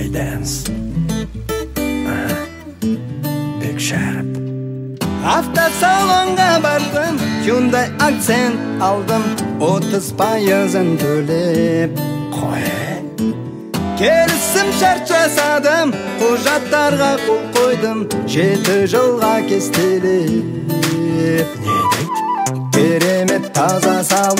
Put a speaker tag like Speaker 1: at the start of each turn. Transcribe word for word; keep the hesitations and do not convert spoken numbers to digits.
Speaker 1: dance. Big Sharp.
Speaker 2: Автосалонға бардым, Hyundai Accent алдым, отыз пайызын төлеп.
Speaker 1: Қой.
Speaker 2: Келісім шарт жасадым, құжаттарға қол қойдым, жеті жылға кестелеп.
Speaker 1: Не дейді?
Speaker 2: Керемет таза салон